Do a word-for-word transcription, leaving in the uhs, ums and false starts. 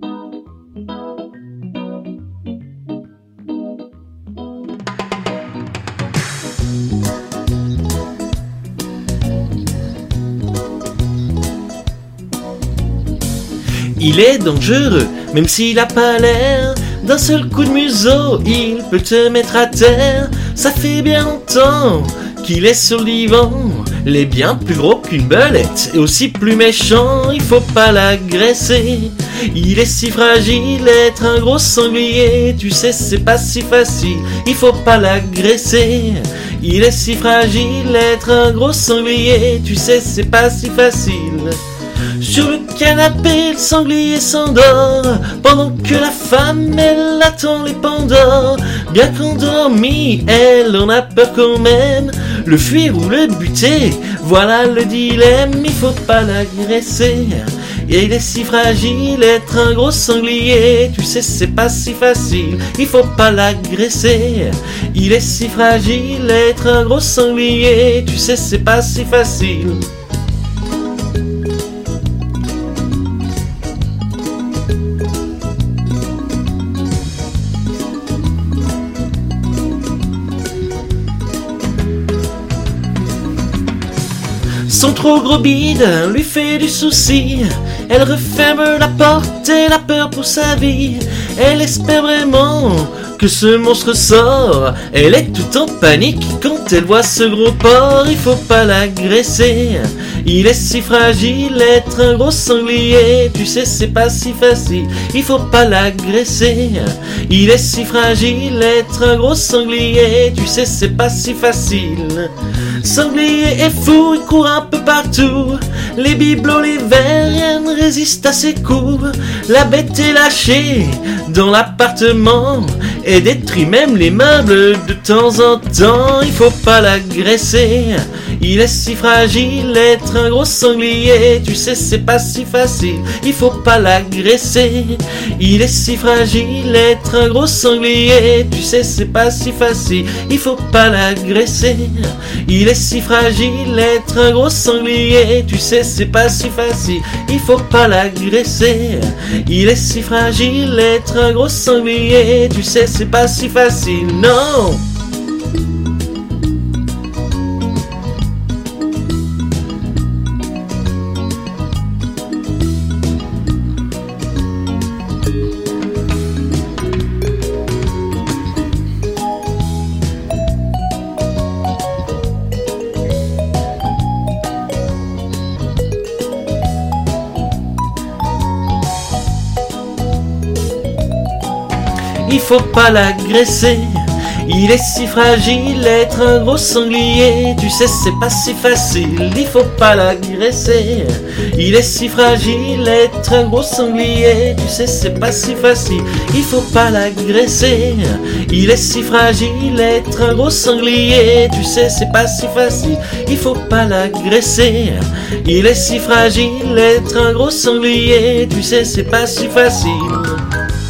Il est dangereux, même s'il a pas l'air. D'un seul coup de museau, il peut te mettre à terre. Ça fait bien longtemps qu'il est sur le divan. Il est bien plus gros qu'une belette et aussi plus méchant. Il faut pas l'agresser. Il est si fragile, être un gros sanglier. Tu sais, c'est pas si facile. Il faut pas l'agresser. Il est si fragile, être un gros sanglier. Tu sais, c'est pas si facile. Sur le canapé, le sanglier s'endort, pendant que la femme, elle attend les pandores. Bien qu'endormie, elle en a peur quand même. Le fuir ou le buter, voilà le dilemme. Il faut pas l'agresser. Et il est si fragile, être un gros sanglier. Tu sais, c'est pas si facile. Il faut pas l'agresser. Il est si fragile, être un gros sanglier. Tu sais, c'est pas si facile. Son trop gros bide lui fait du souci. Elle referme la porte, elle a peur pour sa vie. Elle espère vraiment que ce monstre sort. Elle est tout en panique quand elle voit ce gros porc. Il faut pas l'agresser. Il est si fragile, être un gros sanglier. Tu sais, c'est pas si facile. Il faut pas l'agresser. Il est si fragile, être un gros sanglier. Tu sais, c'est pas si facile. Sanglier est fou, il court un peu partout. Les bibelots, les vers, rien ne résiste à ses coups. La bête est lâchée dans l'appartement et détruit même les meubles de temps en temps. Il faut pas l'agresser. Il est si fragile, être un gros sanglier. Tu sais, c'est pas si facile. Il faut pas l'agresser. Il est si fragile, être un gros sanglier. Tu sais, c'est pas si facile. Il faut pas l'agresser. Il est si fragile, être un gros sanglier. Tu sais, c'est pas si facile. Il faut pas l'agresser. Il est si fragile, être un gros sanglier. Tu sais, c'est pas si facile. Non! Il faut pas l'agresser. Il est si fragile, être un gros sanglier. Tu sais, c'est pas si facile. Il faut pas l'agresser. Il est si fragile, être un gros sanglier. Tu sais, c'est pas si facile. Il faut pas l'agresser. Il est si fragile, être un gros sanglier. Tu sais, c'est pas si facile. Il faut pas l'agresser. Il est si fragile, être un gros sanglier. Tu sais, c'est pas si facile.